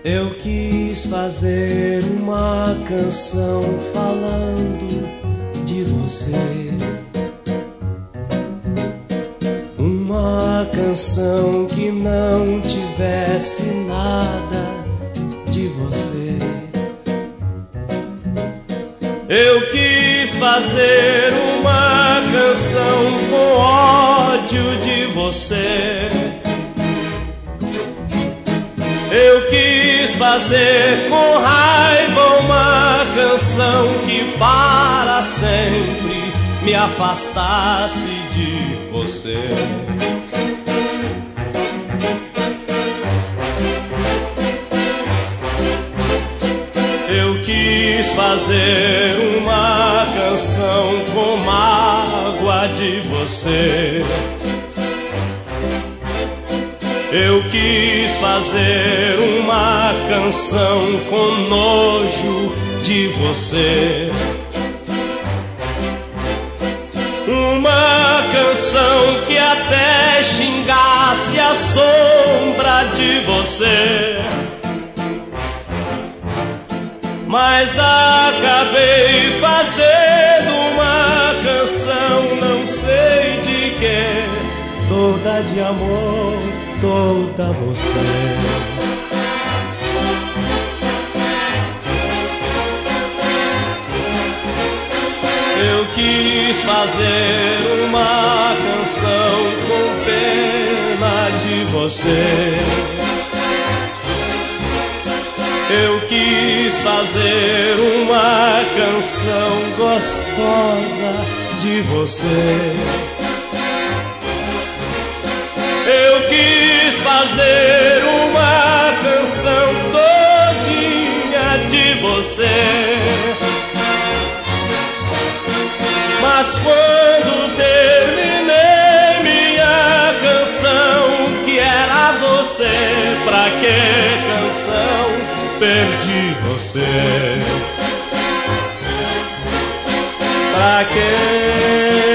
Eu quis fazer uma canção falando de você, uma canção que não tivesse nada de você. Eu quis fazer uma canção com ódio de você. Eu quis fazer com raiva uma canção que para sempre me afastasse de você. Eu quis fazer uma canção com mágoa de você. Eu quis fazer uma canção com nojo de você. Uma canção que até xingasse a sombra de você. Mas acabei fazendo uma canção, não sei de quê, toda de amor, toda você. Eu quis fazer uma canção com pena de você. Eu quis fazer uma canção gostosa de você. Eu quis fazer uma canção todinha de você. Mas quando terminei minha canção, que era você, pra que canção? Perdi você. Pra quê?